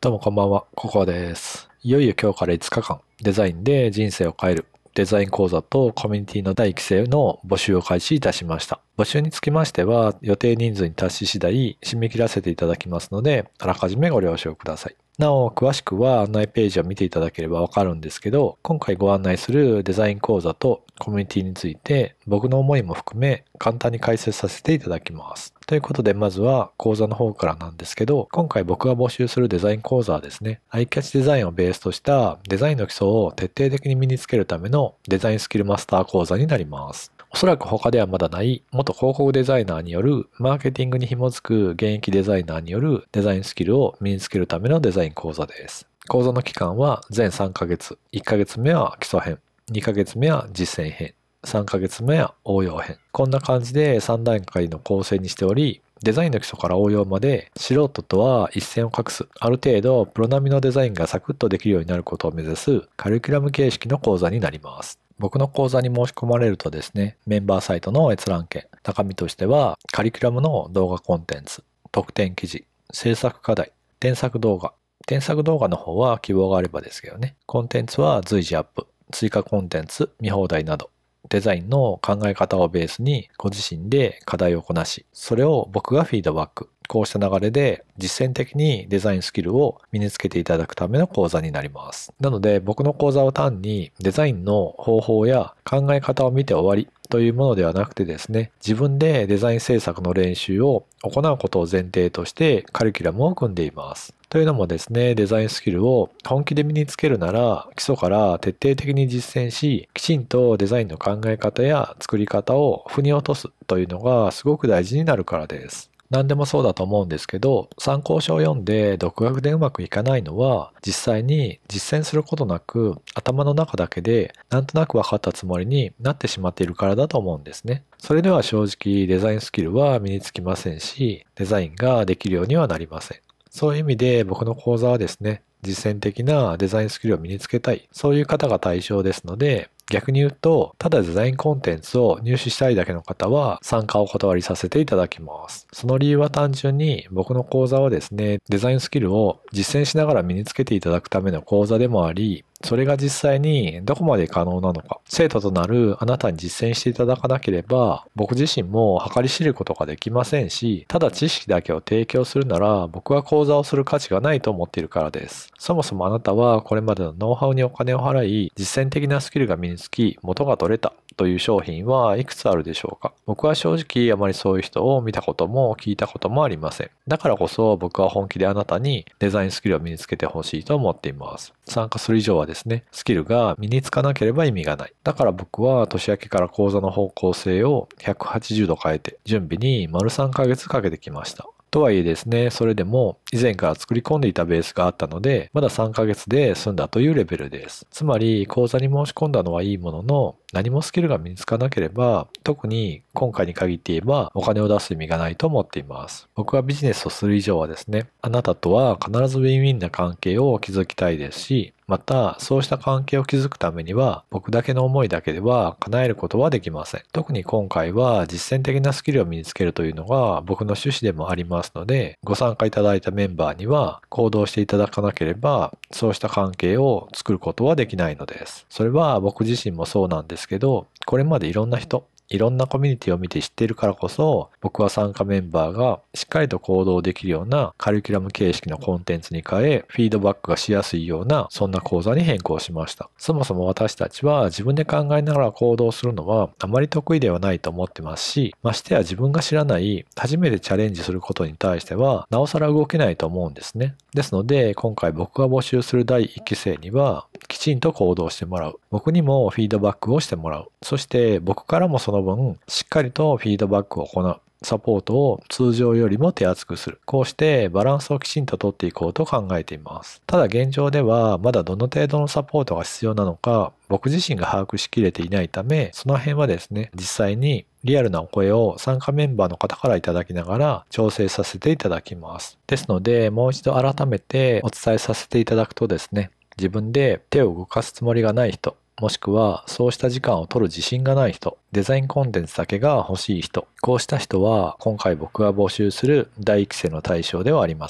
どうもこんばんは、ココアです。いよいよ今日から5日間、デザインで人生を変えるデザイン講座とコミュニティの第1期生の募集を開始いたしました。募集につきましては、予定人数に達し次第締め切らせていただきますので、あらかじめご了承ください。なお、詳しくは案内ページを見ていただければわかるんですけど、今回ご案内するデザイン講座とコミュニティについて、僕の思いも含め簡単に解説させていただきます。ということで、まずは講座の方からなんですけど、今回僕が募集するデザイン講座はですね、アイキャッチデザインをベースとしたデザインの基礎を徹底的に身につけるためのデザインスキルマスター講座になります。おそらく他ではまだない元広告デザイナーによるマーケティングに紐づく現役デザイナーによるデザインスキルを身につけるためのデザイン講座です。講座の期間は全3ヶ月。1ヶ月目は基礎編、2ヶ月目は実践編、3ヶ月目は応用編。こんな感じで3段階の構成にしており、デザインの基礎から応用まで素人とは一線を画す、ある程度プロ並みのデザインがサクッとできるようになることを目指すカリキュラム形式の講座になります。僕の講座に申し込まれるとですね、メンバーサイトの閲覧券、中身としてはカリキュラムの動画コンテンツ、特典記事、制作課題、添削動画の方は希望があればですけどね、コンテンツは随時アップ、追加コンテンツ見放題など、デザインの考え方をベースにご自身で課題をこなし、それを僕がフィードバック。こうした流れで実践的にデザインスキルを身につけていただくための講座になります。なので僕の講座は単にデザインの方法や考え方を見て終わりというものではなくてですね、自分でデザイン制作の練習を行うことを前提としてカリキュラムを組んでいます。というのもですね、デザインスキルを本気で身につけるなら基礎から徹底的に実践し、きちんとデザインの考え方や作り方を腑に落とすというのがすごく大事になるからです。何でもそうだと思うんですけど、参考書を読んで独学でうまくいかないのは、実際に実践することなく、頭の中だけでなんとなく分かったつもりになってしまっているからだと思うんですね。それでは正直デザインスキルは身につきませんし、デザインができるようにはなりません。そういう意味で僕の講座はですね、実践的なデザインスキルを身につけたい、そういう方が対象ですので、逆に言うと、ただデザインコンテンツを入手したいだけの方は参加をお断りさせていただきます。その理由は単純に僕の講座はですね、デザインスキルを実践しながら身につけていただくための講座でもあり、それが実際にどこまで可能なのか、生徒となるあなたに実践していただかなければ、僕自身も計り知ることができませんし、ただ知識だけを提供するなら、僕は講座をする価値がないと思っているからです。そもそもあなたはこれまでのノウハウにお金を払い、実践的なスキルが身につき、元が取れたという商品はいくつあるでしょうか。僕は正直あまりそういう人を見たことも聞いたこともありません。だからこそ僕は本気であなたにデザインスキルを身につけてほしいと思っています。参加する以上はですね、スキルが身につかなければ意味がない。だから僕は年明けから講座の方向性を180度変えて準備に丸3ヶ月かけてきました。とはいえですね、それでも以前から作り込んでいたベースがあったので、まだ3ヶ月で済んだというレベルです。つまり、講座に申し込んだのはいいものの、何もスキルが身につかなければ、特に今回に限って言えばお金を出す意味がないと思っています。僕はビジネスをする以上はですね、あなたとは必ずウィンウィンな関係を築きたいですし、また、そうした関係を築くためには、僕だけの思いだけでは叶えることはできません。特に今回は実践的なスキルを身につけるというのが僕の趣旨でもありますので、ご参加いただいたメンバーには行動していただかなければ、そうした関係を作ることはできないのです。それは僕自身もそうなんですけど、これまでいろんな人、いろんなコミュニティを見て知っているからこそ、僕は参加メンバーがしっかりと行動できるようなカリキュラム形式のコンテンツに変え、フィードバックがしやすいような、そんな講座に変更しました。そもそも私たちは自分で考えながら行動するのはあまり得意ではないと思ってますし、ましてや自分が知らない、初めてチャレンジすることに対しては、なおさら動けないと思うんですね。ですので、今回僕が募集する第1期生には、きちんと行動してもらう。僕にもフィードバックをしてもらう。そして僕からもその分、しっかりとフィードバックを行う。サポートを通常よりも手厚くする。こうしてバランスをきちんととっていこうと考えています。ただ現状ではまだどの程度のサポートが必要なのか、僕自身が把握しきれていないため、その辺はですね、実際にリアルなお声を参加メンバーの方からいただきながら調整させていただきます。ですので、もう一度改めてお伝えさせていただくとですね、自分で手を動かすつもりがない人、もしくはそうした時間を取る自信がない人、デザインコンテンツだけが欲しい人、こうした人は今回僕が募集する第一期生の対象ではありません。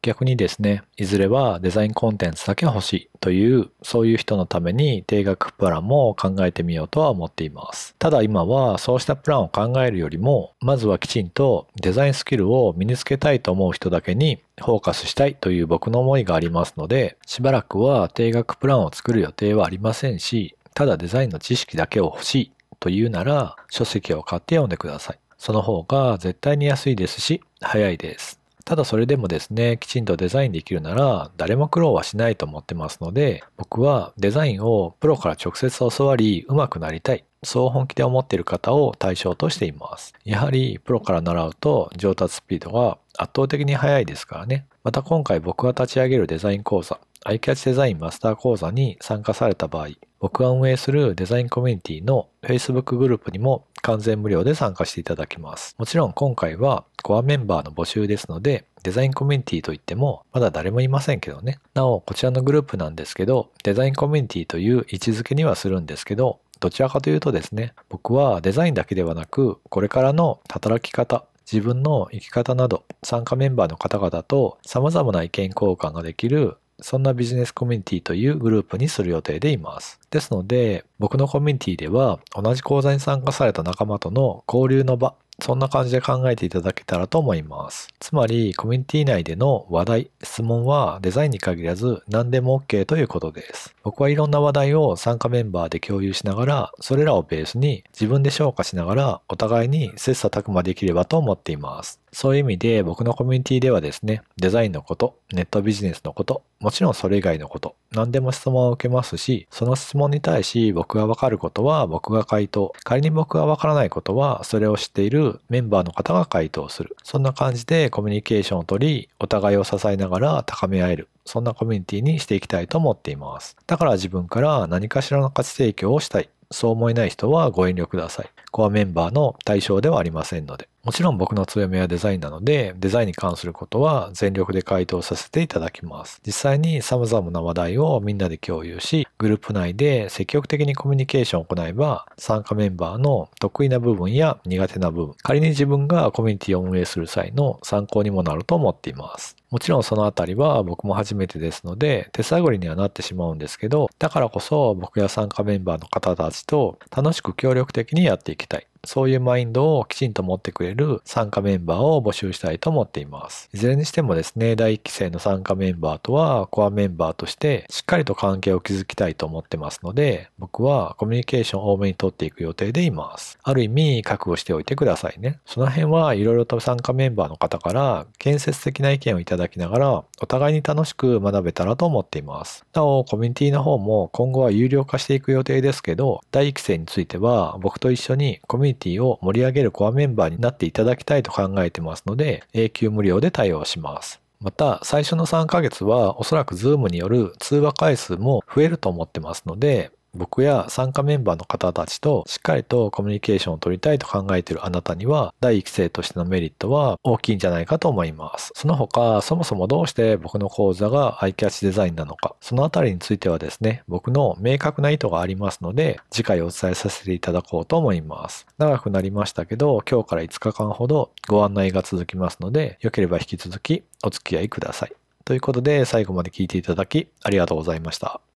逆にですね、いずれはデザインコンテンツだけ欲しいという、そういう人のために定額プランも考えてみようとは思っています。ただ今はそうしたプランを考えるよりも、まずはきちんとデザインスキルを身につけたいと思う人だけにフォーカスしたいという僕の思いがありますので、しばらくは定額プランを作る予定はありませんし、ただデザインの知識だけを欲しいというなら、書籍を買って読んでください。その方が絶対に安いですし、早いです。ただそれでもですね、きちんとデザインできるなら誰も苦労はしないと思ってますので、僕はデザインをプロから直接教わり上手くなりたい。そう本気で思っている方を対象としています。やはりプロから習うと上達スピードが圧倒的に速いですからね。また今回僕が立ち上げるデザイン講座、アイキャッチデザインマスター講座に参加された場合、僕が運営するデザインコミュニティの Facebook グループにも完全無料で参加していただきます。もちろん今回はコアメンバーの募集ですので、デザインコミュニティといってもまだ誰もいませんけどね。なお、こちらのグループなんですけど、デザインコミュニティという位置づけにはするんですけど、どちらかというとですね、僕はデザインだけではなく、これからの働き方、自分の生き方など、参加メンバーの方々と様々な意見交換ができる、そんなビジネスコミュニティというグループにする予定でいます。ですので、僕のコミュニティでは、同じ講座に参加された仲間との交流の場、そんな感じで考えていただけたらと思います。つまり、コミュニティ内での話題、質問はデザインに限らず何でも OK ということです。僕はいろんな話題を参加メンバーで共有しながら、それらをベースに自分で消化しながら、お互いに切磋琢磨できればと思っています。そういう意味で僕のコミュニティではですね、デザインのこと、ネットビジネスのこと、もちろんそれ以外のこと、何でも質問を受けますし、その質問に対し僕がわかることは僕が回答、仮に僕がわからないことはそれを知っているメンバーの方が回答する。そんな感じでコミュニケーションを取り、お互いを支えながら高め合える。そんなコミュニティにしていきたいと思っています。だから自分から何かしらの価値提供をしたい。そう思えない人はご遠慮ください。コアメンバーの対象ではありませんので。もちろん僕の強みはデザインなので、デザインに関することは全力で回答させていただきます。実際に様々な話題をみんなで共有し、グループ内で積極的にコミュニケーションを行えば、参加メンバーの得意な部分や苦手な部分、仮に自分がコミュニティを運営する際の参考にもなると思っています。もちろんそのあたりは僕も初めてですので手探りにはなってしまうんですけど、だからこそ僕や参加メンバーの方たちと楽しく協力的にやっていきたい。そういうマインドをきちんと持ってくれる参加メンバーを募集したいと思っています。いずれにしてもですね、第1期生の参加メンバーとはコアメンバーとしてしっかりと関係を築きたいと思ってますので、僕はコミュニケーションを多めに取っていく予定でいます。ある意味覚悟しておいてくださいね。その辺はいろいろと参加メンバーの方から建設的な意見をいただきながらお互いに楽しく学べたらと思っています。なお、コミュニティの方も今後は有料化していく予定ですけど、第1期生については僕と一緒にコミュニティを盛り上げるコアメンバーになっていただきたいと考えてますので、永久無料で対応します。また、最初の3ヶ月はおそらく Zoom による通話回数も増えると思ってますので、僕や参加メンバーの方たちとしっかりとコミュニケーションを取りたいと考えているあなたには、第1期生としてのメリットは大きいんじゃないかと思います。その他、そもそもどうして僕の講座がアイキャッチデザインなのか、そのあたりについてはですね、僕の明確な意図がありますので、次回お伝えさせていただこうと思います。長くなりましたけど、今日から5日間ほどご案内が続きますので、よければ引き続きお付き合いください。ということで、最後まで聞いていただきありがとうございました。